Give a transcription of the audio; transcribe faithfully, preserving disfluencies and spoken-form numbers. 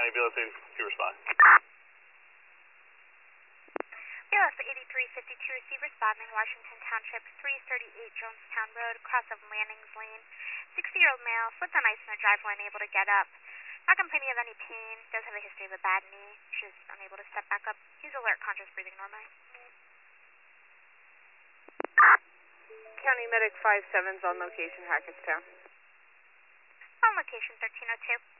County, B L S eighty-two, respond. B L S eighty-three fifty-two, receive responding, Washington Township, three thirty-eight Jonestown Road, cross of Lannings Lane. sixty-year-old male, slipped on ice in the driveway, unable to get up. Not complaining of any pain, does have a history of a bad knee. She's unable to step back up. He's alert, conscious, breathing normally. County Medic five seven's on location, Hackettstown. On location, thirteen oh two.